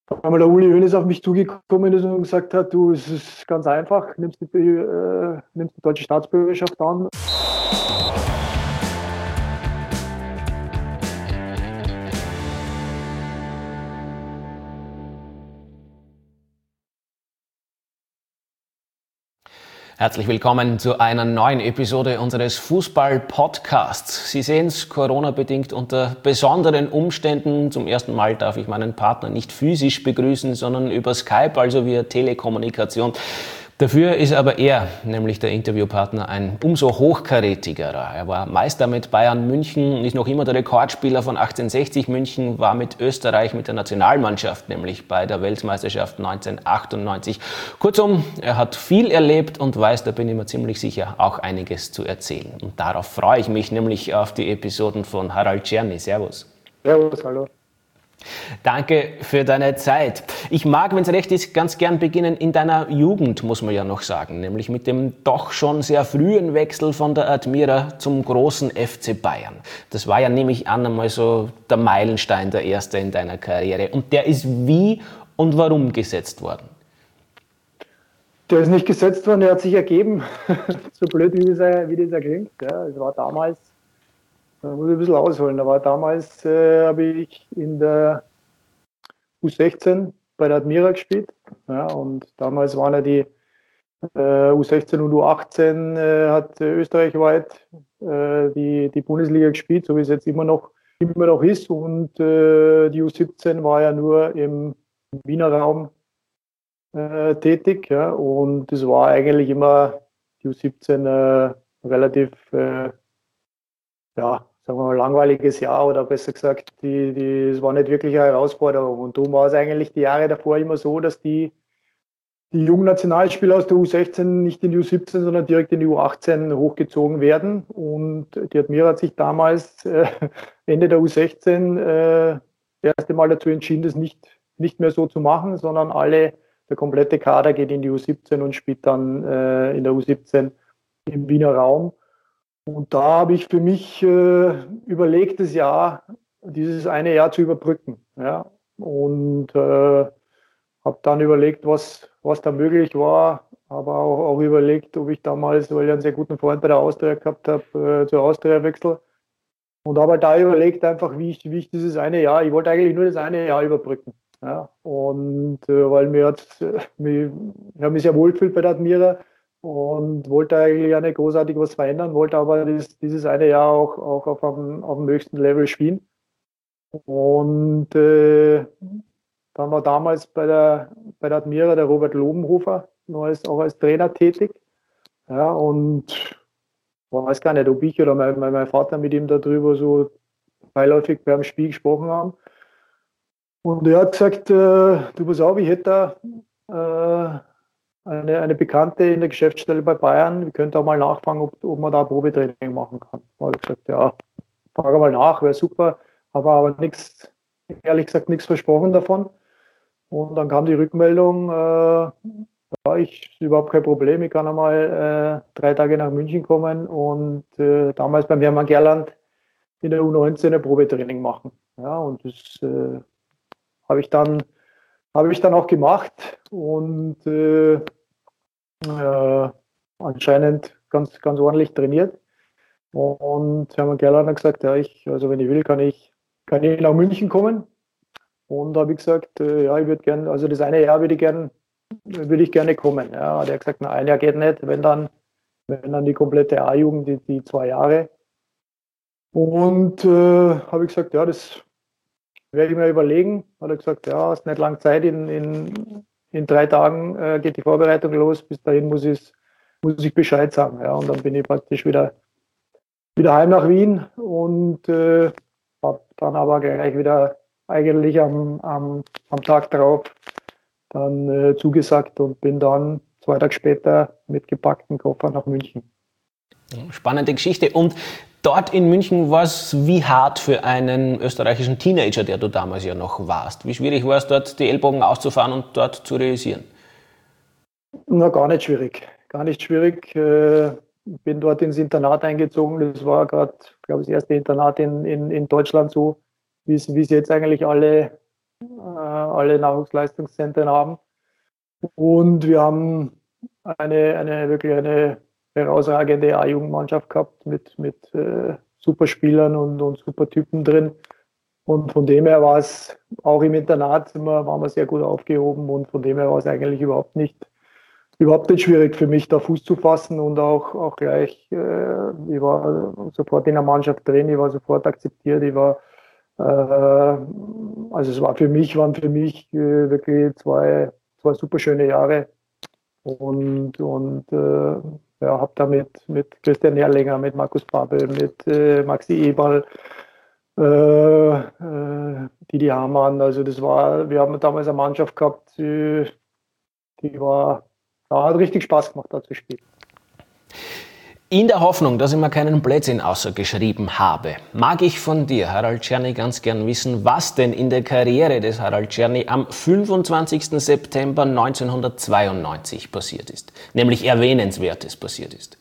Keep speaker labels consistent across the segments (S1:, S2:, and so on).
S1: einmal der Uli Hoeneß auf mich zugekommen ist und gesagt hat, du, es ist ganz einfach, nimmst die deutsche Staatsbürgerschaft an.
S2: Herzlich willkommen zu einer neuen Episode unseres Fußball-Podcasts. Sie sehen es, Corona-bedingt unter besonderen Umständen. Zum ersten Mal darf ich meinen Partner nicht physisch begrüßen, sondern über Skype, also via Telekommunikation. Dafür ist aber er, nämlich der Interviewpartner, ein umso hochkarätigerer. Er war Meister mit Bayern München, ist noch immer der Rekordspieler von 1860 München, war mit Österreich, mit der Nationalmannschaft, nämlich bei der Weltmeisterschaft 1998. Kurzum, er hat viel erlebt und weiß, da bin ich mir ziemlich sicher, auch einiges zu erzählen. Und darauf freue ich mich nämlich auf die Episoden von Harald Czerny. Servus.
S1: Servus, hallo.
S2: Danke für deine Zeit. Ich mag, wenn es recht ist, ganz gern beginnen in deiner Jugend, muss man ja noch sagen, nämlich mit dem doch schon sehr frühen Wechsel von der Admira zum großen FC Bayern. Das war ja, nehme ich an, einmal so der Meilenstein, der erste in deiner Karriere. Und der ist wie und warum gesetzt worden?
S1: Der ist nicht gesetzt worden, der hat sich ergeben, so blöd wie das klingt. Ja, es war damals, da muss ich ein bisschen ausholen, habe ich in der U16 bei der Admira gespielt. Ja, und damals waren ja die U16 und U18 hat österreichweit die Bundesliga gespielt, so wie es jetzt immer noch ist. Und die U17 war ja nur im Wiener Raum tätig. Ja, und es war eigentlich immer die U17 relativ ja, sagen wir mal, langweiliges Jahr oder besser gesagt, es war nicht wirklich eine Herausforderung. Und darum war es eigentlich die Jahre davor immer so, dass die jungen Nationalspieler aus der U16 nicht in die U17, sondern direkt in die U18 hochgezogen werden. Und die Admira hat sich damals Ende der U16 das erste Mal dazu entschieden, das nicht mehr so zu machen, sondern der komplette Kader geht in die U17 und spielt dann in der U17 im Wiener Raum. Und da habe ich für mich überlegt, dieses eine Jahr zu überbrücken. Ja? Und habe dann überlegt, was da möglich war, aber auch überlegt, ob ich damals, weil ich einen sehr guten Freund bei der Austria gehabt habe, zur Austria wechsle. Und habe halt da überlegt, einfach, wie ich dieses eine Jahr, ich wollte eigentlich nur das eine Jahr überbrücken. Ja? Und weil ich habe mich sehr wohl gefühlt bei der Admira und wollte eigentlich ja nicht großartig was verändern, wollte aber dieses eine Jahr auch auf dem höchsten Level spielen. Und dann war damals bei der Admira der Robert Lobenhofer auch als Trainer tätig. Ja, und ich weiß gar nicht, ob ich oder mein Vater mit ihm darüber so beiläufig beim Spiel gesprochen haben. Und er hat gesagt, du pass auf, ich hätte da eine Bekannte in der Geschäftsstelle bei Bayern, wir könnten auch mal nachfragen, ob man da Probetraining machen kann. Da habe ich gesagt, ja, frage mal nach, wäre super, aber nichts, ehrlich gesagt, nichts versprochen davon. Und dann kam die Rückmeldung, ja, ist überhaupt kein Problem, ich kann einmal 3 Tage nach München kommen und damals beim Hermann Gerland in der U19 ein Probetraining machen. Ja, und das habe ich dann, auch gemacht und anscheinend ganz ordentlich trainiert. Und Hermann Gerland hat gesagt, ja, also wenn ich will, kann ich nach München kommen. Und da habe ich gesagt, ja, ich würde gerne, also das eine Jahr würde ich gerne kommen. Ja, der hat gesagt, na, ein Jahr geht nicht, wenn dann die komplette A-Jugend, die 2 Jahre. Und habe ich gesagt, ja, das werde ich mir überlegen. Hat er gesagt, ja, hast nicht lange Zeit, in 3 Tagen geht die Vorbereitung los, bis dahin muss ich Bescheid sagen. Ja, und dann bin ich praktisch wieder heim nach Wien und habe dann aber gleich wieder eigentlich am Tag darauf dann zugesagt und bin dann 2 Tage später mit gepackten Koffer nach München.
S2: Spannende Geschichte. Und dort in München war es wie hart für einen österreichischen Teenager, der du damals ja noch warst. Wie schwierig war es dort, die Ellbogen auszufahren und dort zu realisieren?
S1: Na, gar nicht schwierig. Gar nicht schwierig. Bin dort ins Internat eingezogen. Das war gerade, glaube ich, das erste Internat in Deutschland so, wie es jetzt eigentlich alle alle Nachwuchsleistungszentren haben. Und wir haben wirklich eine herausragende A-Jugendmannschaft gehabt mit super Spielern und super Typen drin. Und von dem her war es auch im Internat waren wir sehr gut aufgehoben und von dem her war es eigentlich überhaupt nicht schwierig für mich, da Fuß zu fassen und auch gleich, ich war sofort in der Mannschaft drin, ich war sofort akzeptiert, also waren für mich wirklich zwei super schöne Jahre und ja, habe da mit Christian Erlinger, mit Markus Babbel, mit Maxi Eberl, Didi Hamann, also wir haben damals eine Mannschaft gehabt, hat richtig Spaß gemacht, da zu spielen.
S2: In der Hoffnung, dass ich mir keinen Blödsinn außergeschrieben habe, mag ich von dir, Harald Czerny, ganz gern wissen, was denn in der Karriere des Harald Czerny am 25. September 1992 passiert ist. Nämlich Erwähnenswertes passiert ist.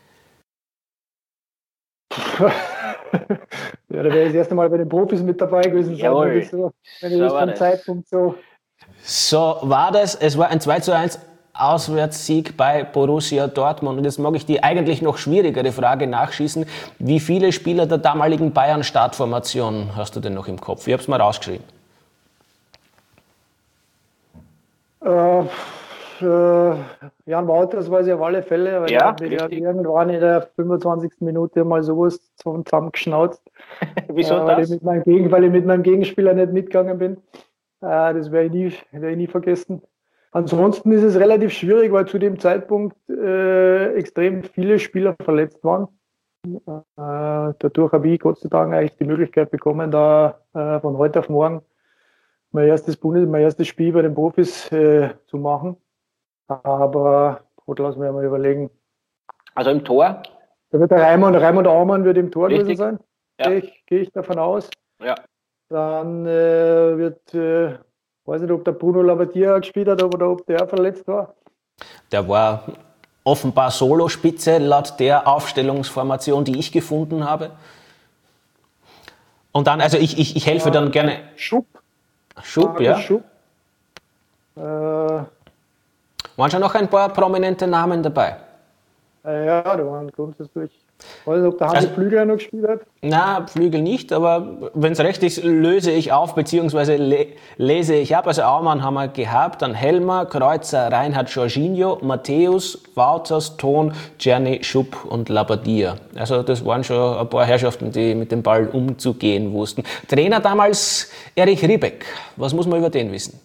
S1: Ja, da wäre ich das erste Mal bei den Profis mit dabei gewesen.
S2: Jawohl.
S1: Wenn ich das vom Zeitpunkt so...
S2: So war das. Es war ein 2:1 Auswärtssieg bei Borussia Dortmund. Und jetzt mag ich die eigentlich noch schwierigere Frage nachschießen. Wie viele Spieler der damaligen Bayern-Startformation hast du denn noch im Kopf? Ich habe es mal rausgeschrieben.
S1: Jan Wouters weiß ich auf alle Fälle, weil
S2: ja,
S1: er hat irgendwann in der 25. Minute mal sowas zusammengeschnauzt.
S2: Wieso
S1: weil
S2: das?
S1: Ich weil ich mit meinem Gegenspieler nicht mitgegangen bin. Das werde ich nie vergessen. Ansonsten ist es relativ schwierig, weil zu dem Zeitpunkt extrem viele Spieler verletzt waren. Dadurch habe ich Gott sei Dank eigentlich die Möglichkeit bekommen, da von heute auf morgen mein erstes Spiel bei den Profis zu machen. Aber gut, lass mich mal überlegen.
S2: Also im Tor?
S1: Da wird der Raimund Aumann wird im Tor
S2: Richtig.
S1: gewesen sein.
S2: Ja.
S1: Gehe ich davon aus.
S2: Ja.
S1: Dann weiß nicht, ob der Bruno Labbadia gespielt hat oder ob der verletzt war.
S2: Der war offenbar Solospitze laut der Aufstellungsformation, die ich gefunden habe. Und dann, also ich helfe dann gerne.
S1: Schupp,
S2: ja.
S1: Schupp.
S2: Waren schon noch ein paar prominente Namen dabei?
S1: Ja, da waren grundsätzlich. Ich weiß nicht, ob der Hansi Flügel noch gespielt hat.
S2: Na, Flügel nicht, aber wenn es recht ist, löse ich auf, beziehungsweise lese ich ab. Also Aumann haben wir gehabt, dann Helmer, Kreuzer, Reinhard, Jorginho, Matthäus, Wouters, Thon, Czerny, Schupp und Labbadia. Also das waren schon ein paar Herrschaften, die mit dem Ball umzugehen wussten. Trainer damals Erich Ribbeck. Was muss man über den wissen?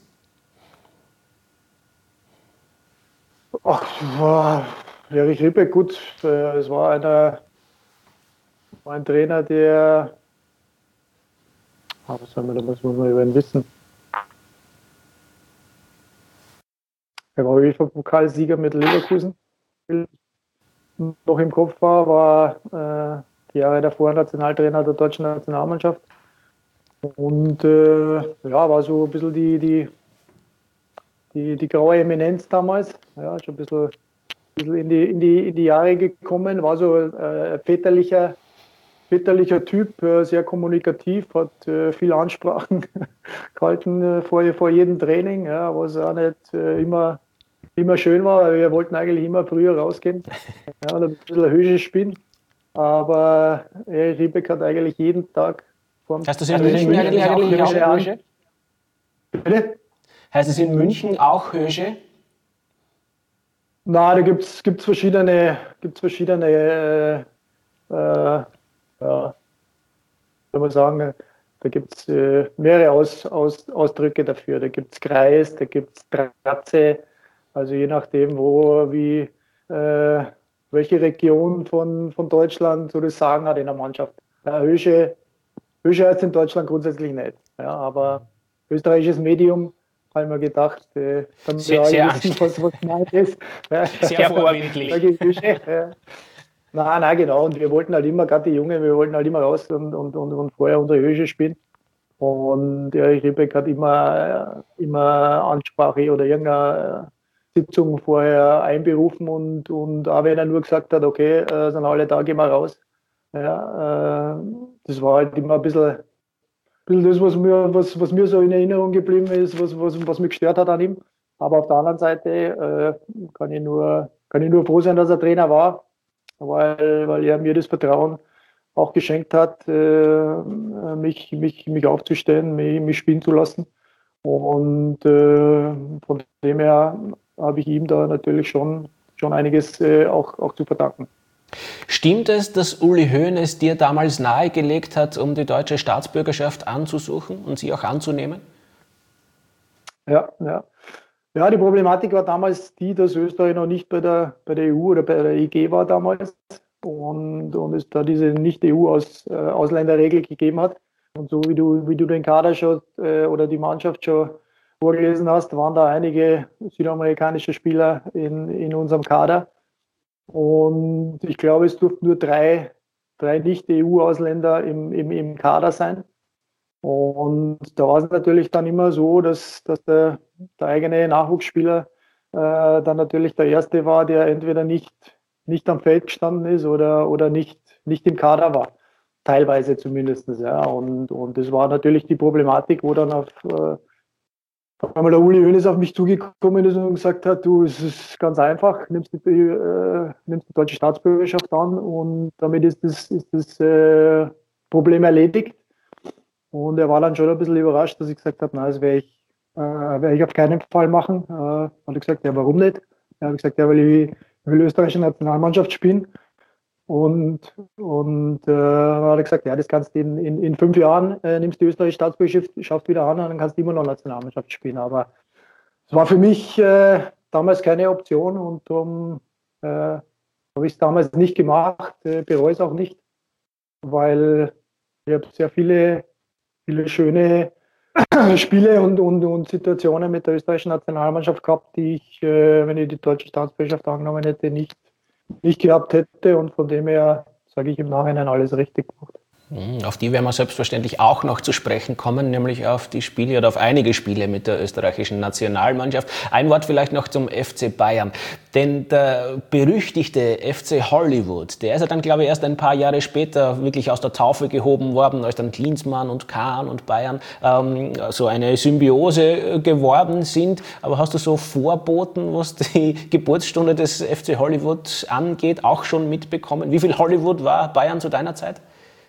S1: Ach, Erich Ribbeck, gut, es war ein Trainer, der, was muss man über ihn wissen? Er war UEFA-Pokalsieger mit Leverkusen. Noch im Kopf war die Jahre davor Nationaltrainer der deutschen Nationalmannschaft. Und war so ein bisschen die graue Eminenz damals. Ja, schon ein bisschen in die Jahre gekommen, war so ein väterlicher Typ, sehr kommunikativ, hat viel Ansprachen gehalten vor jedem Training, ja, was auch nicht immer schön war. Wir wollten eigentlich immer früher rausgehen, ja, und ein bisschen Höhe spielen. Aber Ribbeck hat eigentlich jeden Tag
S2: Heißt das in München eigentlich auch Hösche?
S1: Bitte?
S2: Heißt es in München auch Hösche?
S1: Na, da gibt's verschiedene soll man sagen, da gibt es mehrere Ausdrücke dafür. Da gibt es Kreis, da gibt es Tratze, also je nachdem, welche Region von Deutschland so das Sagen hat in der Mannschaft. Ja, Hösche heißt in Deutschland grundsätzlich nicht, ja, aber österreichisches Medium, habe ich mir gedacht, damit wir alle wissen, was gemeint ist.
S2: Sehr vorbildlich.
S1: Nein, genau. Und wir wollten halt immer, gerade die Jungen, wir wollten halt immer raus und vorher unsere Höhe spielen. Und Erich Ribbeck hat immer Ansprache oder irgendeine Sitzung vorher einberufen und auch wenn er nur gesagt hat, okay, sind alle da, gehen wir raus. Ja, das war halt immer ein bisschen bisschen das, was mir so in Erinnerung geblieben ist, was mich gestört hat an ihm. Aber auf der anderen Seite kann ich nur froh sein, dass er Trainer war, weil er mir das Vertrauen auch geschenkt hat, mich aufzustellen, mich spielen zu lassen. Und von dem her habe ich ihm da natürlich schon einiges auch zu verdanken.
S2: Stimmt es, dass Uli Hoeneß dir damals nahegelegt hat, um die deutsche Staatsbürgerschaft anzusuchen und sie auch anzunehmen?
S1: Ja, ja. Ja, die Problematik war damals die, dass Österreich noch nicht bei der EU oder bei der EG war damals und es da diese Nicht-EU-Ausländerregel gegeben hat. Und so wie du den Kader schon oder die Mannschaft schon vorgelesen hast, waren da einige südamerikanische Spieler in unserem Kader. Und ich glaube, es durften nur drei Nicht-EU-Ausländer im Kader sein. Und da war es natürlich dann immer so, dass der eigene Nachwuchsspieler dann natürlich der Erste war, der entweder nicht am Feld gestanden ist oder nicht im Kader war. Teilweise zumindest. Ja. Und das war natürlich die Problematik, wo dann auf einmal der Uli Hoeneß auf mich zugekommen ist und gesagt hat, du, es ist ganz einfach, nimmst die deutsche Staatsbürgerschaft an und damit ist das Problem erledigt. Und er war dann schon ein bisschen überrascht, dass ich gesagt habe, nein, das werde ich auf keinen Fall machen. Hat er gesagt, ja, warum nicht? Er hat gesagt, ja, weil ich will österreichische Nationalmannschaft spielen. Und hat er gesagt, ja, das kannst du in 5 Jahren, nimmst die österreichische Staatsbürgerschaft wieder an und dann kannst du immer noch Nationalmannschaft spielen. Aber es war für mich damals keine Option und darum habe ich es damals nicht gemacht, bereue es auch nicht, weil ich habe sehr viele schöne Spiele und Situationen mit der österreichischen Nationalmannschaft gehabt, die ich, wenn ich die deutsche Staatsbürgerschaft angenommen hätte, nicht gehabt hätte. Und von dem her sage ich im Nachhinein alles richtig gemacht.
S2: Auf die werden wir selbstverständlich auch noch zu sprechen kommen, nämlich auf die Spiele oder auf einige Spiele mit der österreichischen Nationalmannschaft. Ein Wort vielleicht noch zum FC Bayern. Denn der berüchtigte FC Hollywood, der ist ja dann, glaube ich, erst ein paar Jahre später wirklich aus der Taufe gehoben worden, als dann Klinsmann und Kahn und Bayern so eine Symbiose geworden sind. Aber hast du so Vorboten, was die Geburtsstunde des FC Hollywood angeht, auch schon mitbekommen? Wie viel Hollywood war Bayern zu deiner Zeit?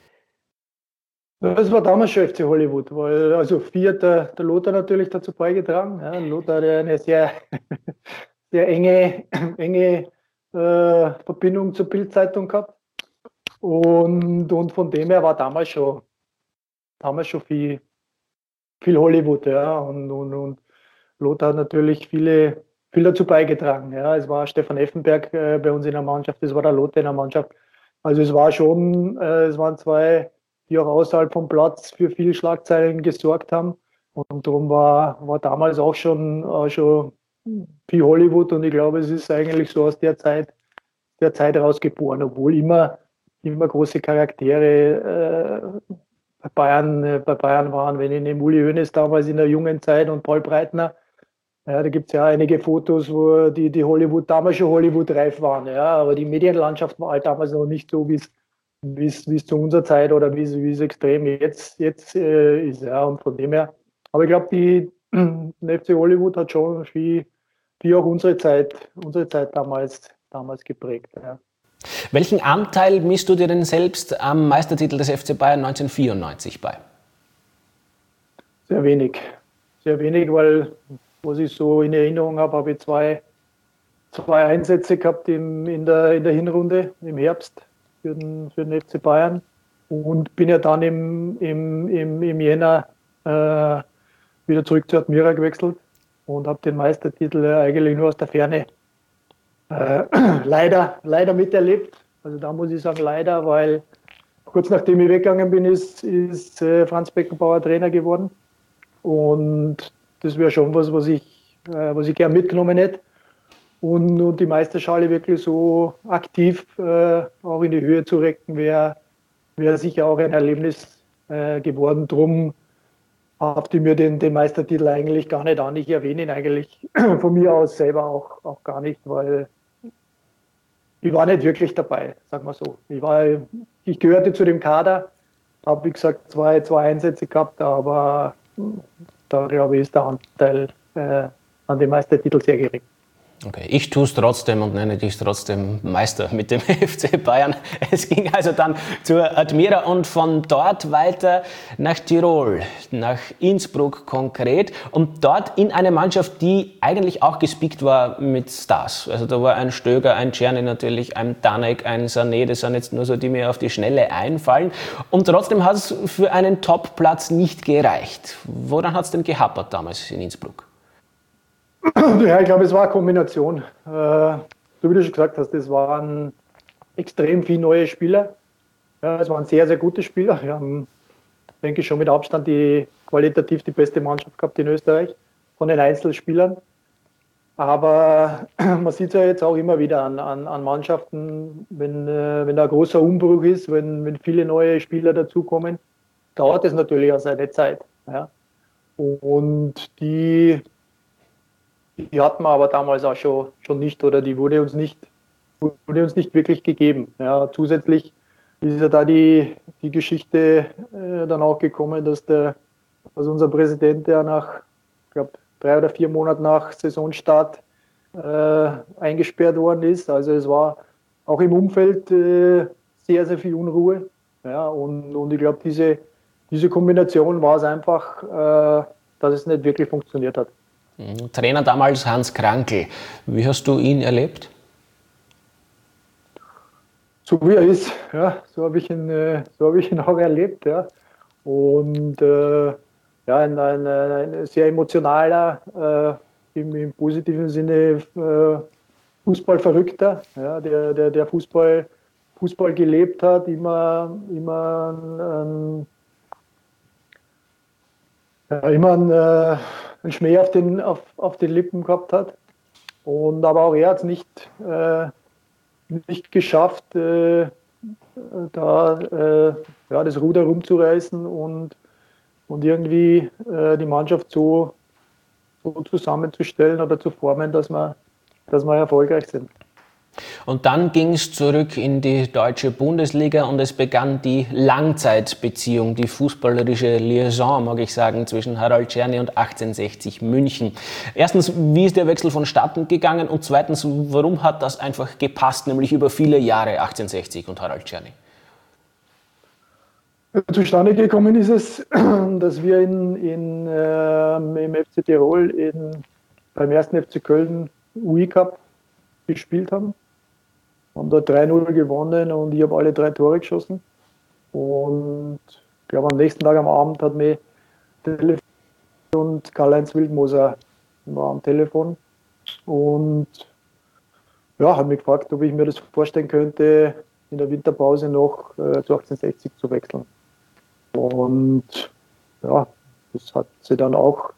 S1: Das war damals schon FC Hollywood, weil also viel hat der Lothar natürlich dazu beigetragen. Ja, Lothar hat eine sehr, sehr enge Verbindung zur Bild-Zeitung gehabt. Und von dem her war damals schon viel Hollywood. Ja. Und Lothar hat natürlich viel dazu beigetragen. Ja. Es war Stefan Effenberg bei uns in der Mannschaft, es war der Lothar in der Mannschaft. Also es waren zwei, die auch außerhalb vom Platz für viele Schlagzeilen gesorgt haben. Und darum war damals auch schon viel Hollywood und ich glaube, es ist eigentlich so aus der Zeit rausgeboren, obwohl immer große Charaktere bei Bayern waren. Wenn ich nehme Uli Hoeneß damals in der jungen Zeit und Paul Breitner, ja, da gibt es ja einige Fotos, wo die Hollywood damals schon Hollywood-reif waren. Ja, aber die Medienlandschaft war halt damals noch nicht so, wie es zu unserer Zeit oder wie es extrem jetzt ist. Ja, und von dem her. Aber ich glaube, der FC Hollywood hat schon wie auch unsere Zeit damals geprägt. Ja.
S2: Welchen Anteil misst du dir denn selbst am Meistertitel des FC Bayern 1994 bei?
S1: Sehr wenig. Sehr wenig, weil, was ich so in Erinnerung habe ich zwei Einsätze gehabt in der Hinrunde im Herbst für den FC Bayern und bin ja dann im Jänner wieder zurück zu Admira gewechselt und habe den Meistertitel eigentlich nur aus der Ferne leider miterlebt. Also da muss ich sagen leider, weil kurz nachdem ich weggegangen bin, ist Franz Beckenbauer Trainer geworden. Und das wäre schon was ich gern mitgenommen hätte. Und die Meisterschale wirklich so aktiv auch in die Höhe zu recken, wäre sicher auch ein Erlebnis geworden. Drum habt ihr mir den Meistertitel eigentlich gar nicht an. Ich erwähne ihn eigentlich von mir aus selber auch gar nicht, weil ich war nicht wirklich dabei, sagen wir so. Ich gehörte zu dem Kader, habe, wie gesagt, zwei Einsätze gehabt, aber da glaube ich, ist der Anteil an den Meistertitel sehr gering.
S2: Okay, ich tue es trotzdem und nenne dich trotzdem Meister mit dem FC Bayern. Es ging also dann zur Admira und von dort weiter nach Tirol, nach Innsbruck konkret und dort in eine Mannschaft, die eigentlich auch gespickt war mit Stars. Also da war ein Stöger, ein Czerny natürlich, ein Danek, ein Sané, das sind jetzt nur so, die mir auf die Schnelle einfallen. Und trotzdem hat es für einen Top-Platz nicht gereicht. Woran hat es denn gehapert damals in Innsbruck?
S1: Ja, ich glaube, es war eine Kombination. So wie du schon gesagt hast, es waren extrem viele neue Spieler. Ja, es waren sehr, sehr gute Spieler. Wir haben, denke ich, schon mit Abstand qualitativ die beste Mannschaft gehabt in Österreich von den Einzelspielern. Aber man sieht es ja jetzt auch immer wieder an Mannschaften, wenn da ein großer Umbruch ist, wenn viele neue Spieler dazukommen, dauert es natürlich auch seine Zeit. Ja. Und die hatten wir aber damals auch schon nicht oder die wurde uns nicht wirklich gegeben. Ja, zusätzlich ist ja da die Geschichte dann auch gekommen, dass unser Präsident, der nach, ich glaube, 3 oder 4 Monaten nach Saisonstart eingesperrt worden ist. Also es war auch im Umfeld sehr, sehr viel Unruhe. Ja, und ich glaube, diese Kombination war es einfach, dass es nicht wirklich funktioniert hat.
S2: Trainer damals Hans Krankl. Wie hast du ihn erlebt?
S1: So wie er ist, ja, so habe ich ihn auch erlebt, ja. Und ja, ein sehr emotionaler, im positiven Sinne Fußballverrückter, ja, der Fußball gelebt hat, immer einen Schmäh auf den Lippen gehabt hat. Aber auch er hat es nicht geschafft, das Ruder rumzureißen und irgendwie die Mannschaft so zusammenzustellen oder zu formen, dass wir erfolgreich sind.
S2: Und dann ging es zurück in die deutsche Bundesliga und es begann die Langzeitbeziehung, die fußballerische Liaison, mag ich sagen, zwischen Harald Czerny und 1860 München. Erstens, wie ist der Wechsel vonstatten gegangen? Und zweitens, warum hat das einfach gepasst, nämlich über viele Jahre 1860 und Harald Czerny?
S1: Zustande gekommen ist es, dass wir im FC Tirol beim 1. FC Köln UI-Cup gespielt haben. Haben dort 3-0 gewonnen und ich habe alle 3 Tore geschossen. Und ich glaube, am nächsten Tag am Abend hat mich Telefon und Karl-Heinz Wildmoser war am Telefon und ja, hat mich gefragt, ob ich mir das vorstellen könnte, in der Winterpause noch zu 1860 zu wechseln. Und ja, das hat sie dann auch,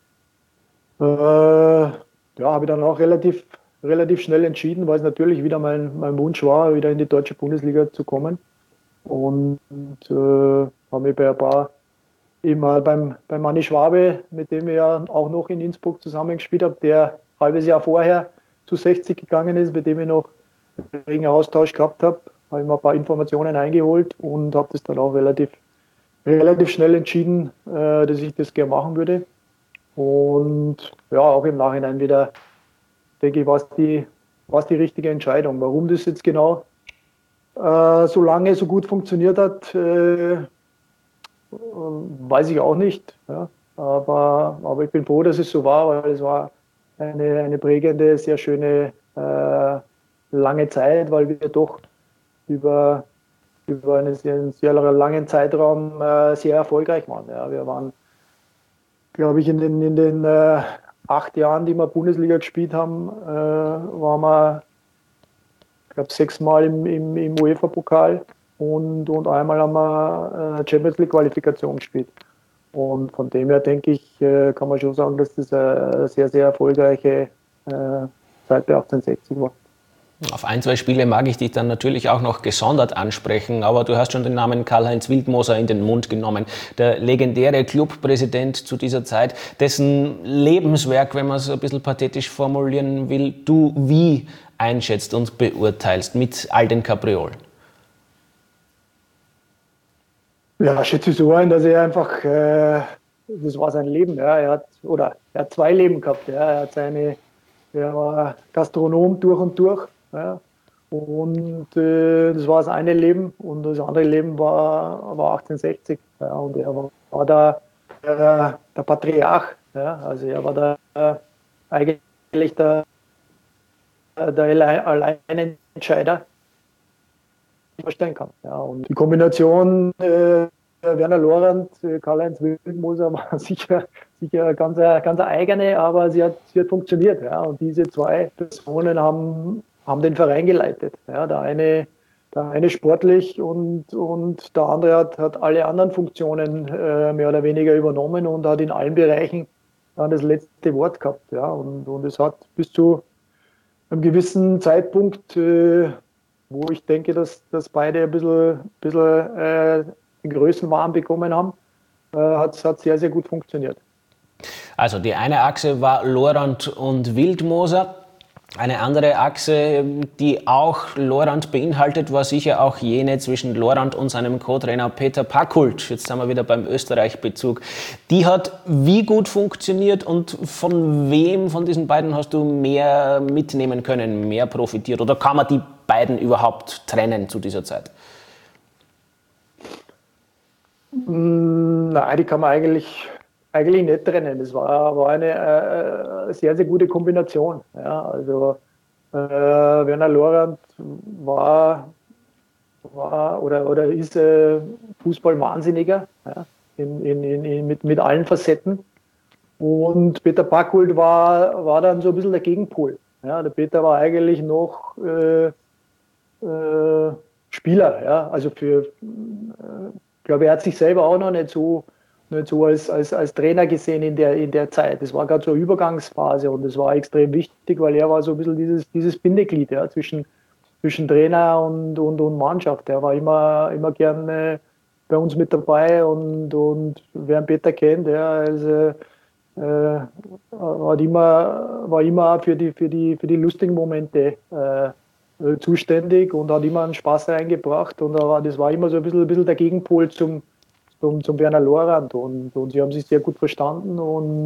S1: habe ich dann auch relativ schnell entschieden, weil es natürlich wieder mein Wunsch war, wieder in die deutsche Bundesliga zu kommen. Und habe mich bei ein paar, eben beim Manni Schwabe, mit dem ich ja auch noch in Innsbruck zusammengespielt habe, der ein halbes Jahr vorher zu 60 gegangen ist, mit dem ich noch einen regen Austausch gehabt habe, habe ich mir ein paar Informationen eingeholt und habe das dann auch relativ schnell entschieden, dass ich das gerne machen würde. Und ja, auch im Nachhinein wieder, denke ich, war es die richtige Entscheidung. Warum das jetzt genau so lange so gut funktioniert hat, weiß ich auch nicht. Ja. Aber ich bin froh, dass es so war, weil es war eine prägende, sehr schöne, lange Zeit, weil wir doch über einen sehr langen Zeitraum sehr erfolgreich waren. Ja. Wir waren, glaube ich, in den 8 Jahren, die wir Bundesliga gespielt haben, waren wir, ich glaube, 6 Mal im UEFA-Pokal und einmal haben wir Champions League-Qualifikation gespielt. Und von dem her, denke ich, kann man schon sagen, dass das eine sehr, sehr erfolgreiche Zeit bei 1860 war.
S2: Auf 1, 2 Spiele mag ich dich dann natürlich auch noch gesondert ansprechen, aber du hast schon den Namen Karl-Heinz Wildmoser in den Mund genommen. Der legendäre Clubpräsident zu dieser Zeit, dessen Lebenswerk, wenn man es ein bisschen pathetisch formulieren will, du wie einschätzt und beurteilst mit all den Kapriolen.
S1: Ja, schätze ich so ein, dass er einfach, das war sein Leben. Ja. Er hat zwei Leben gehabt. Ja. Er war Gastronom durch und durch. Ja. Und das war das eine Leben und das andere Leben war 1860. Ja. Und er war da der Patriarch. Ja. Also er war da eigentlich der Alleinentscheider vorstellen kann. Ja, und die Kombination Werner Lorand, Karl-Heinz Wildmoser war sicher ganz eigene, aber sie hat funktioniert. Ja. Und diese zwei Personen haben den Verein geleitet. Ja. Der eine sportlich und der andere hat alle anderen Funktionen mehr oder weniger übernommen und hat in allen Bereichen dann das letzte Wort gehabt. Ja. Und es hat bis zu einem gewissen Zeitpunkt wo ich denke, dass beide ein bisschen den Größenwahn bekommen haben, hat sehr, sehr gut funktioniert.
S2: Also die eine Achse war Lorand und Wildmoser. Eine andere Achse, die auch Lorand beinhaltet, war sicher auch jene zwischen Lorand und seinem Co-Trainer Peter Packhult. Jetzt sind wir wieder beim Österreich-Bezug. Die hat wie gut funktioniert und von wem von diesen beiden hast du mehr mitnehmen können, mehr profitiert? Oder kann man die beiden überhaupt trennen zu dieser Zeit?
S1: Nein, die kann man eigentlich nicht trennen. Das war eine sehr, sehr gute Kombination. Ja, also Werner Lorand war oder ist Fußballwahnsinniger, ja, mit allen Facetten. Und Peter Packhult war dann so ein bisschen der Gegenpol. Ja, der Peter war eigentlich noch Spieler. Ja, also ich glaube, er hat sich selber auch noch nicht so als Trainer gesehen in der Zeit. Das war gerade so eine Übergangsphase und das war extrem wichtig, weil er war so ein bisschen dieses Bindeglied, ja, zwischen Trainer und Mannschaft. Er war immer gern bei uns mit dabei und wer einen Peter kennt, ja, also, war immer für die lustigen Momente zuständig und hat immer einen Spaß reingebracht und das war immer so ein bisschen der Gegenpol zum Werner Lorand und sie haben sich sehr gut verstanden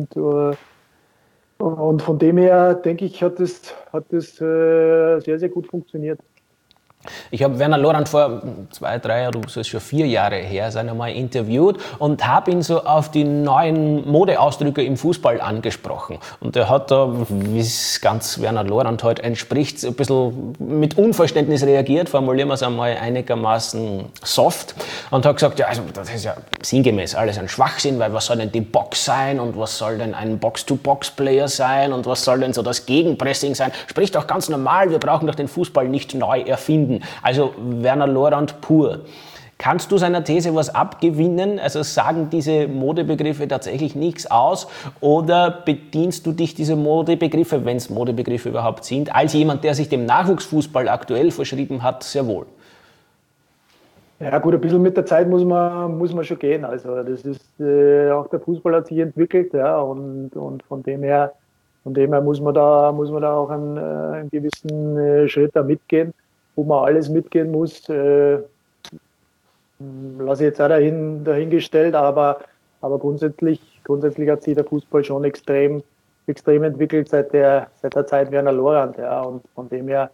S1: und von dem her denke ich, hat das sehr, sehr gut funktioniert.
S2: Ich habe Werner Lorand vor 2, 3, oder so ist schon 4 Jahre her, sein einmal interviewt und habe ihn so auf die neuen Modeausdrücke im Fußball angesprochen. Und er hat da, wie es ganz Werner Lorand heute entspricht, ein bisschen mit Unverständnis reagiert, formulieren wir es einmal einigermaßen soft, und hat gesagt, ja, also das ist ja sinngemäß alles ein Schwachsinn, weil was soll denn die Box sein und was soll denn ein Box-to-Box-Player sein und was soll denn so das Gegenpressing sein? Spricht doch ganz normal, wir brauchen doch den Fußball nicht neu erfinden. Also Werner Lorand pur. Kannst du seiner These was abgewinnen? Also sagen diese Modebegriffe tatsächlich nichts aus? Oder bedienst du dich dieser Modebegriffe, wenn es Modebegriffe überhaupt sind, als jemand, der sich dem Nachwuchsfußball aktuell verschrieben hat, sehr wohl?
S1: Ja gut, ein bisschen mit der Zeit muss man schon gehen. Also das ist auch der Fußball hat sich entwickelt, ja, und von dem her muss man da auch einen gewissen Schritt da mitgehen. Wo man alles mitgehen muss, lasse ich jetzt auch dahingestellt, aber grundsätzlich hat sich der Fußball schon extrem entwickelt seit der Zeit Werner Lorand, ja, und von dem her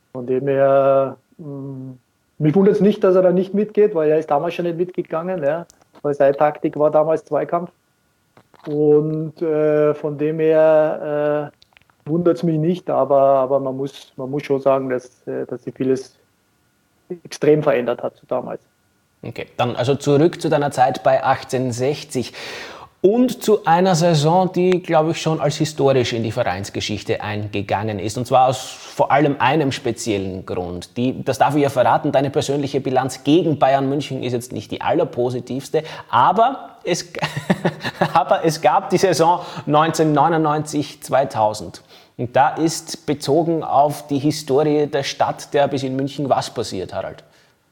S1: mich wundert es nicht, dass er da nicht mitgeht, weil er ist damals schon nicht mitgegangen, ja, weil seine Taktik war damals Zweikampf und von dem her wundert es mich nicht, aber man muss schon sagen, dass sich vieles extrem verändert hat zu damals.
S2: Okay, dann also zurück zu deiner Zeit bei 1860 und zu einer Saison, die, glaube ich, schon als historisch in die Vereinsgeschichte eingegangen ist. Und zwar aus vor allem einem speziellen Grund. Das darf ich ja verraten, deine persönliche Bilanz gegen Bayern München ist jetzt nicht die allerpositivste, aber es gab die Saison 1999-2000. Und da ist bezogen auf die Historie der Stadt Derbys in München was passiert, Harald?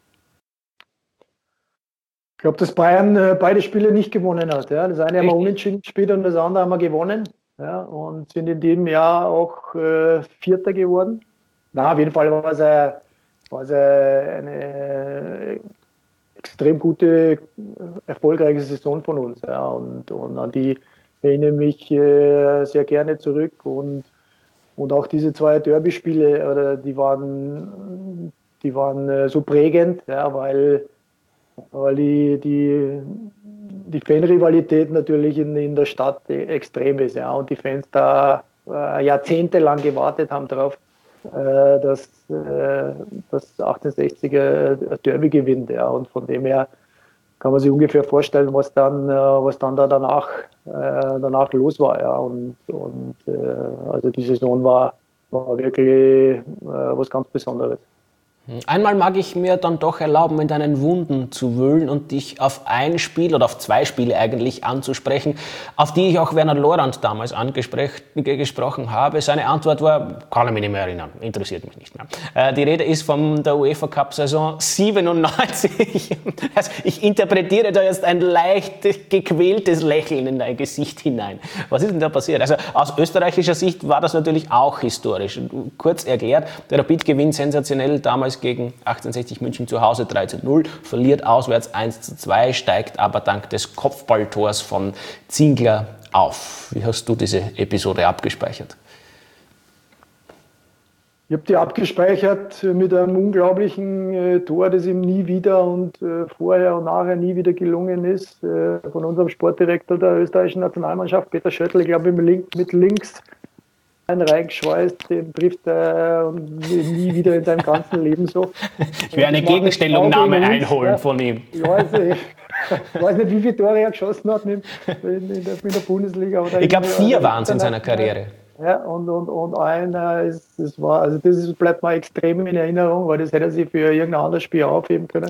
S1: Ich glaube, dass Bayern beide Spiele nicht gewonnen hat. Ja. Das eine haben wir unentschieden gespielt und das andere haben wir gewonnen. Ja, und sind in dem Jahr auch Vierter geworden. Na, auf jeden Fall war es eine extrem gute, erfolgreiche Saison von uns. Ja, und an die erinnere ich mich sehr gerne zurück. Und auch diese zwei Derby-Spiele, oder die waren so prägend, ja, weil die Fanrivalität natürlich in der Stadt extrem ist. Ja, und die Fans da jahrzehntelang gewartet haben darauf, dass 1860er Derby gewinnt. Ja. Und von dem her kann man sich ungefähr vorstellen, was dann da danach los war. Ja. Also die Saison war wirklich was ganz Besonderes.
S2: Einmal mag ich mir dann doch erlauben, in deinen Wunden zu wühlen und dich auf ein Spiel oder auf zwei Spiele eigentlich anzusprechen, auf die ich auch Werner Lorand damals gesprochen habe. Seine Antwort war, kann ich mich nicht mehr erinnern, interessiert mich nicht mehr. Die Rede ist von der UEFA Cup Saison 97. Also ich interpretiere da jetzt ein leicht gequältes Lächeln in dein Gesicht hinein. Was ist denn da passiert? Also aus österreichischer Sicht war das natürlich auch historisch. Kurz erklärt, der Rapid gewinnt sensationell damals gegen 1860 München zu Hause 3:0, verliert auswärts 1:2, steigt aber dank des Kopfballtors von Ziegler auf. Wie hast du diese Episode abgespeichert?
S1: Ich habe die abgespeichert mit einem unglaublichen Tor, das ihm nie wieder und vorher und nachher nie wieder gelungen ist, von unserem Sportdirektor der österreichischen Nationalmannschaft, Peter Schöttl, ich glaube mit links reingeschweißt, den trifft er nie wieder in seinem ganzen Leben so.
S2: Ich werde eine Gegenstellungnahme einholen von ihm.
S1: Ich weiß nicht, wie viele Tore er geschossen hat in der Bundesliga. Oder
S2: ich glaube, 4 waren es in seiner Karriere.
S1: Ja, und einer bleibt mir extrem in Erinnerung, weil das hätte er sich für irgendein anderes Spiel aufheben können.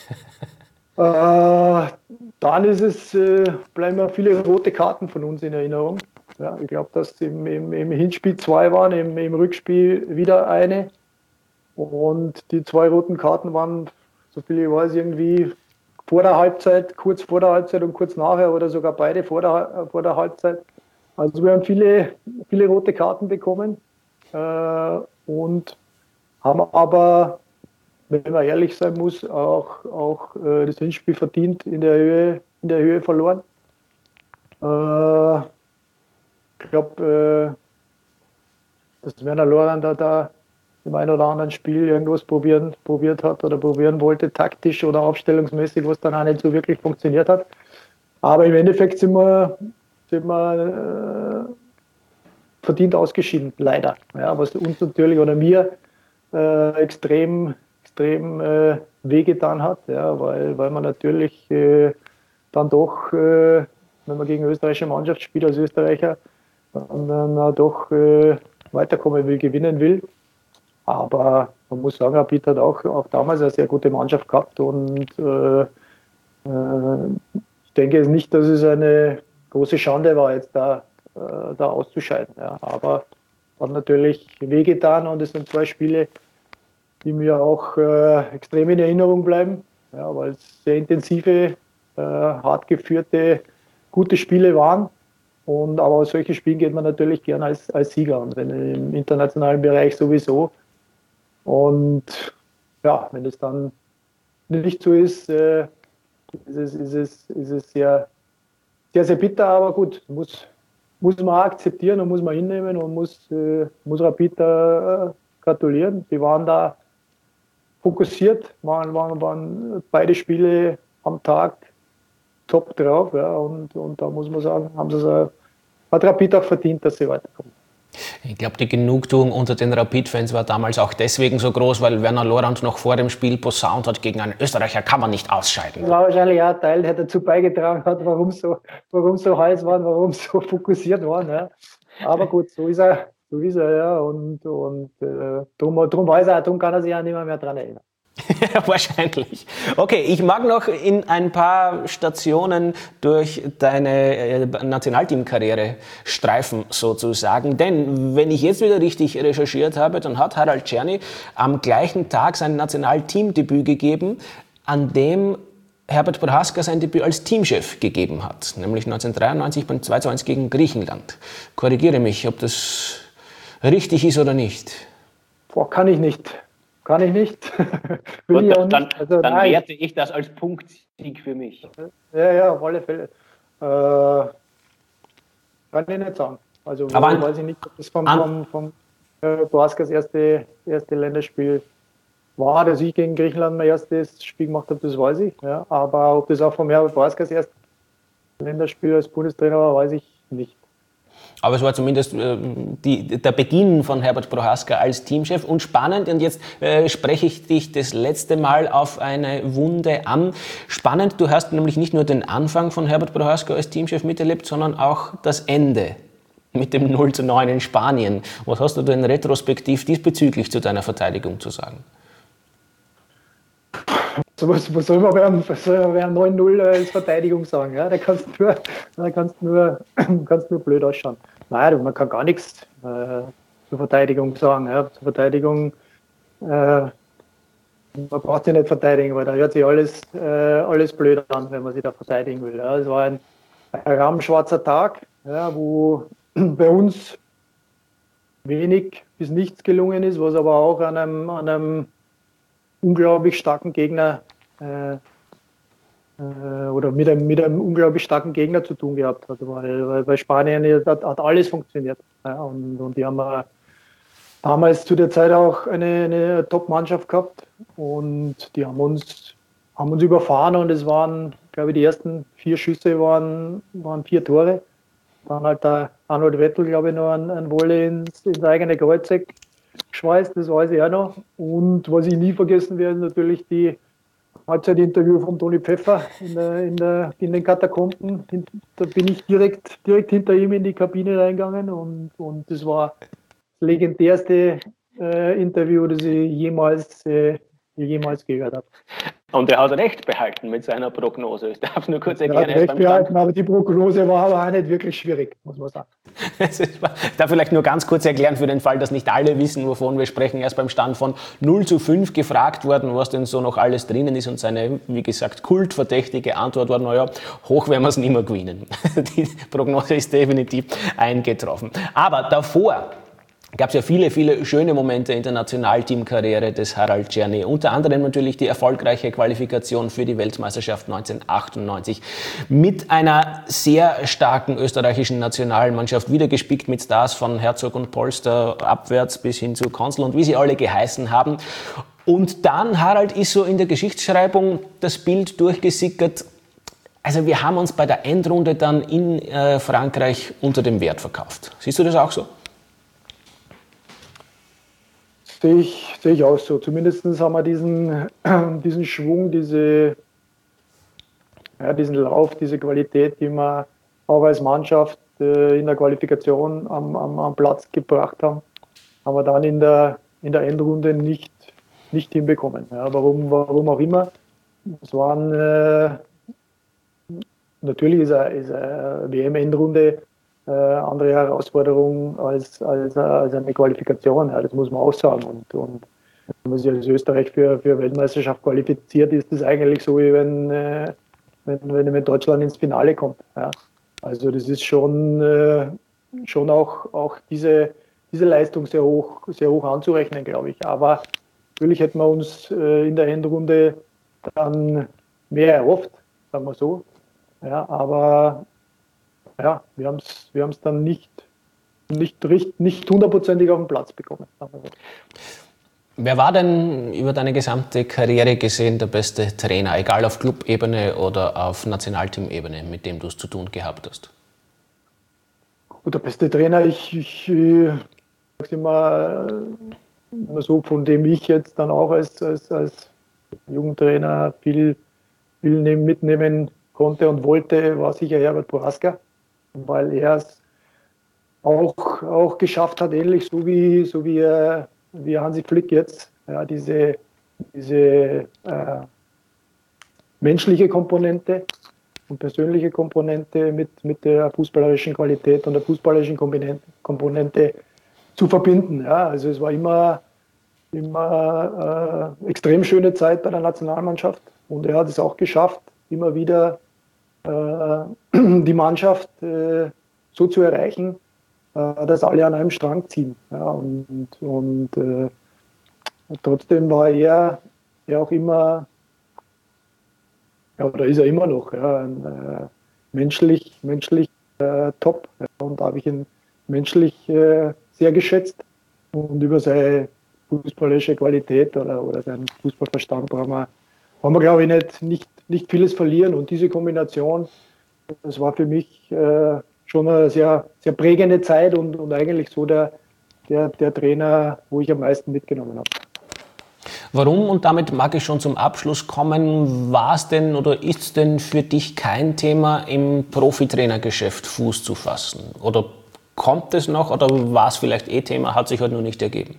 S1: Dann bleiben mir viele rote Karten von uns in Erinnerung. Ja, ich glaube, dass im Hinspiel 2 waren, im Rückspiel wieder eine. Und die 2 roten Karten waren, so viel ich weiß, irgendwie vor der Halbzeit, kurz vor der Halbzeit und kurz nachher oder sogar beide vor der Halbzeit. Also wir haben viele rote Karten bekommen und haben aber, wenn man ehrlich sein muss, auch das Hinspiel verdient in der Höhe verloren. Ich glaube, dass Werner Lorand da im einen oder anderen Spiel irgendwas probiert hat oder probieren wollte, taktisch oder aufstellungsmäßig, was dann auch nicht so wirklich funktioniert hat. Aber im Endeffekt sind wir verdient ausgeschieden, leider. Ja, was uns natürlich oder mir extrem wehgetan hat, ja, weil man natürlich dann doch, wenn man gegen österreichische Mannschaft spielt als Österreicher, dann doch weiterkommen will, gewinnen will. Aber man muss sagen, Rapid hat auch damals eine sehr gute Mannschaft gehabt und ich denke nicht, dass es eine große Schande war, jetzt da auszuscheiden. Ja. Aber hat natürlich wehgetan und es sind 2 Spiele, die mir auch extrem in Erinnerung bleiben, ja, weil es sehr intensive, hart geführte, gute Spiele waren. Aber aus solchen Spielen geht man natürlich gern als Sieger und wenn im internationalen Bereich sowieso. Und ja, wenn es dann nicht so ist, ist es sehr, sehr, sehr bitter, aber gut, muss man akzeptieren und muss man hinnehmen und muss Rapid gratulieren. Die waren da fokussiert, waren beide Spiele am Tag top drauf, ja, und da muss man sagen, hat Rapid auch verdient, dass sie weiterkommen.
S2: Ich glaube, die Genugtuung unter den Rapid-Fans war damals auch deswegen so groß, weil Werner Lorand noch vor dem Spiel posaunt hat, gegen einen Österreicher kann man nicht ausscheiden.
S1: Das war wahrscheinlich auch ein Teil, der dazu beigetragen hat, warum so heiß waren, warum so fokussiert waren. Ja. Aber gut, so ist er, ja, und darum kann er sich auch nicht mehr dran erinnern.
S2: Wahrscheinlich. Okay, ich mag noch in ein paar Stationen durch deine Nationalteamkarriere streifen sozusagen, denn wenn ich jetzt wieder richtig recherchiert habe, dann hat Harald Czerny am gleichen Tag sein Nationalteamdebüt gegeben, an dem Herbert Prohaska sein Debüt als Teamchef gegeben hat, nämlich 1993 beim 2:1 gegen Griechenland. Korrigiere mich, ob das richtig ist oder nicht.
S1: Kann ich nicht Kann ich nicht.
S2: Will ich auch nicht. Also, dann werte ich das als Punktsieg für mich.
S1: Ja, auf alle Fälle. Kann ich nicht sagen. Also
S2: aber
S1: weiß ich nicht, ob das vom Boaskas erste Länderspiel war, dass ich gegen Griechenland mein erstes Spiel gemacht habe, das weiß ich. Ja. Aber ob das auch vom Herbert Boaskas erstes Länderspiel als Bundestrainer war, weiß ich nicht.
S2: Aber es war zumindest der Beginn von Herbert Prohaska als Teamchef. Und spannend, und jetzt spreche ich dich das letzte Mal auf eine Wunde an. Spannend, du hast nämlich nicht nur den Anfang von Herbert Prohaska als Teamchef miterlebt, sondern auch das Ende mit dem 0:9 in Spanien. Was hast du denn retrospektiv diesbezüglich zu deiner Verteidigung zu sagen?
S1: Was soll man bei einem 9:0 als Verteidigung sagen? Ja? Da kannst du nur blöd ausschauen. Nein, man kann gar nichts zur Verteidigung sagen. Ja? Zur Verteidigung, man braucht ja nicht verteidigen, weil da hört sich alles blöd an, wenn man sich da verteidigen will. Ja? Es war ein rabenschwarzer Tag, ja, wo bei uns wenig bis nichts gelungen ist, was aber auch an einem unglaublich starken Gegner oder mit einem unglaublich starken Gegner zu tun gehabt hat, weil bei Spanien hat alles funktioniert. Ja, und die haben damals zu der Zeit auch eine Top-Mannschaft gehabt und die haben uns überfahren und es waren, glaube ich, die ersten 4 Schüsse waren 4 Tore. Dann halt der Arnold Wettel, glaube ich, noch ein Volley ins eigene Kreuzeck geschweißt, das weiß ich auch noch. Und was ich nie vergessen werde, natürlich die Halbzeitinterview von Toni Pfeffer in den Katakomben. Da bin ich direkt hinter ihm in die Kabine reingegangen und das war das legendärste Interview, das ich jemals gehört habe.
S2: Und er hat recht behalten mit seiner Prognose. Ich darf es nur kurz erklären.
S1: Er hat recht behalten, aber die Prognose war aber auch nicht wirklich schwierig, muss man sagen.
S2: Ich darf vielleicht nur ganz kurz erklären, für den Fall, dass nicht alle wissen, wovon wir sprechen. Er ist beim Stand von 0:5 gefragt worden, was denn so noch alles drinnen ist, und seine, wie gesagt, kultverdächtige Antwort war, naja, hoch werden wir es nicht mehr gewinnen. Die Prognose ist definitiv eingetroffen. Aber davor gab es ja viele, viele schöne Momente in der Nationalteamkarriere des Harald Czerny. Unter anderem natürlich die erfolgreiche Qualifikation für die Weltmeisterschaft 1998 mit einer sehr starken österreichischen Nationalmannschaft, wieder gespickt mit Stars von Herzog und Polster abwärts bis hin zu Konzel und wie sie alle geheißen haben. Und dann, Harald, ist so in der Geschichtsschreibung das Bild durchgesickert. Also wir haben uns bei der Endrunde dann in Frankreich unter dem Wert verkauft. Siehst du das auch so?
S1: Sehe ich auch so. Zumindest haben wir diesen Schwung, diesen Lauf, diese Qualität, die wir auch als Mannschaft in der Qualifikation am Platz gebracht haben wir dann in der Endrunde nicht hinbekommen. Ja, warum auch immer. Es waren natürlich ist eine WM-Endrunde andere Herausforderung als eine Qualifikation. Ja, das muss man auch sagen. Und wenn man sich als Österreich für Weltmeisterschaft qualifiziert, ist das eigentlich so, wie wenn Deutschland ins Finale kommt. Ja. Also das ist schon auch diese Leistung sehr hoch anzurechnen, glaube ich. Aber natürlich hätten wir uns in der Endrunde dann mehr erhofft, sagen wir so. Ja, aber ja, wir haben es dann nicht hundertprozentig auf den Platz bekommen.
S2: Wer war denn über deine gesamte Karriere gesehen der beste Trainer, egal auf Clubebene oder auf Nationalteamebene, mit dem du es zu tun gehabt hast?
S1: Gut, der beste Trainer, ich sage immer so, von dem ich jetzt dann auch als Jugendtrainer viel mitnehmen konnte und wollte, war sicher Herbert Prohaska, weil er es auch geschafft hat, ähnlich so wie Hansi Flick jetzt, ja, diese menschliche Komponente und persönliche Komponente mit der fußballerischen Qualität und der fußballerischen Komponente zu verbinden. Ja. Also es war immer extrem schöne Zeit bei der Nationalmannschaft und er hat es auch geschafft, immer wieder die Mannschaft so zu erreichen, dass alle an einem Strang ziehen. Ja, und Und trotzdem war er ja auch immer, ja, oder ist er immer noch, ja, menschlich top. Ja, und da habe ich ihn menschlich sehr geschätzt. Und über seine fußballerische Qualität oder seinen Fußballverstand haben wir glaube ich, nicht vieles verlieren. Und diese Kombination, das war für mich schon eine sehr, sehr prägende Zeit und eigentlich so der Trainer, wo ich am meisten mitgenommen habe.
S2: Warum, und damit mag ich schon zum Abschluss kommen, war es denn oder ist es denn für dich kein Thema, im Profitrainergeschäft Fuß zu fassen? Oder kommt es noch oder war es vielleicht Thema, hat sich heute nur nicht ergeben?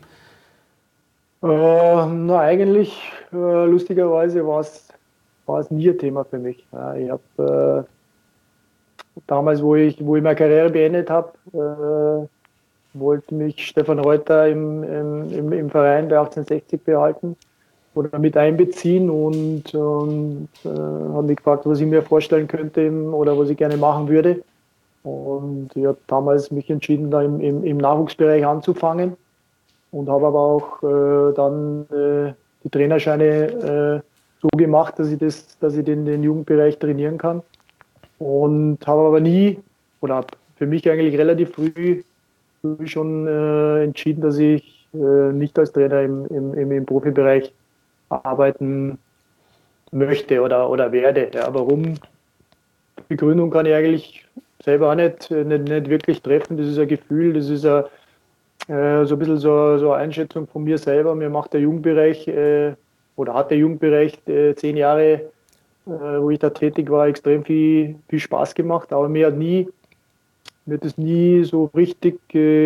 S1: Eigentlich, lustigerweise war es nie ein Thema für mich. Ja, ich habe damals, wo ich meine Karriere beendet habe, wollte mich Stefan Reuter im Verein bei 1860 behalten oder mit einbeziehen und hat mich gefragt, was ich mir vorstellen könnte oder was ich gerne machen würde. Und ich habe damals mich entschieden, da im Nachwuchsbereich anzufangen und habe aber auch dann die Trainerscheine so gemacht, dass ich den Jugendbereich trainieren kann. Und habe aber nie oder habe für mich eigentlich relativ früh schon entschieden, dass ich nicht als Trainer im Profibereich arbeiten möchte oder werde. Ja, warum? Begründung kann ich eigentlich selber auch nicht wirklich treffen. Das ist ein Gefühl, das ist so ein bisschen so eine Einschätzung von mir selber. Mir macht der Jugendbereich oder hat der Jugendbereich 10 Jahre, wo ich da tätig war, extrem viel Spaß gemacht. Aber mir hat es nie so richtig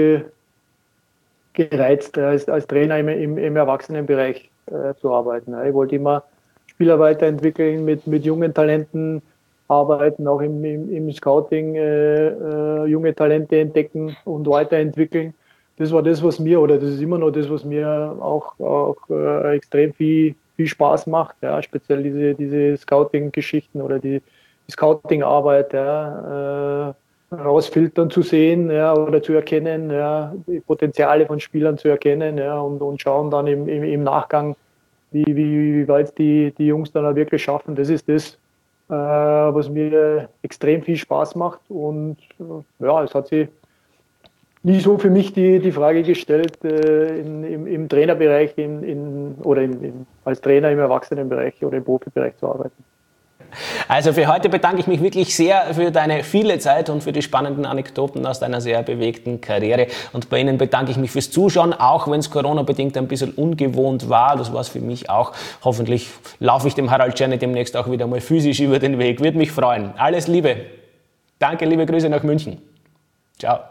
S1: gereizt, als Trainer im Erwachsenenbereich zu arbeiten. Ich wollte immer Spieler weiterentwickeln, mit jungen Talenten arbeiten, auch im Scouting junge Talente entdecken und weiterentwickeln. Das war das, was mir, oder das ist immer noch das, was mir auch extrem viel Spaß macht. Ja, speziell diese Scouting-Geschichten oder die Scouting-Arbeit, ja, rausfiltern zu sehen, ja, oder zu erkennen, ja, die Potenziale von Spielern zu erkennen, ja, und schauen dann im Nachgang, wie weit die Jungs dann auch wirklich schaffen. Das ist das, was mir extrem viel Spaß macht. Und ja, es hat sich nie so für mich die Frage gestellt, im Trainerbereich oder als Trainer im Erwachsenenbereich oder im Profibereich zu arbeiten.
S2: Also für heute bedanke ich mich wirklich sehr für deine viele Zeit und für die spannenden Anekdoten aus deiner sehr bewegten Karriere. Und bei Ihnen bedanke ich mich fürs Zuschauen, auch wenn es Corona-bedingt ein bisschen ungewohnt war. Das war es für mich auch. Hoffentlich laufe ich dem Harald Czerny demnächst auch wieder mal physisch über den Weg. Würde mich freuen. Alles Liebe. Danke, liebe Grüße nach München. Ciao.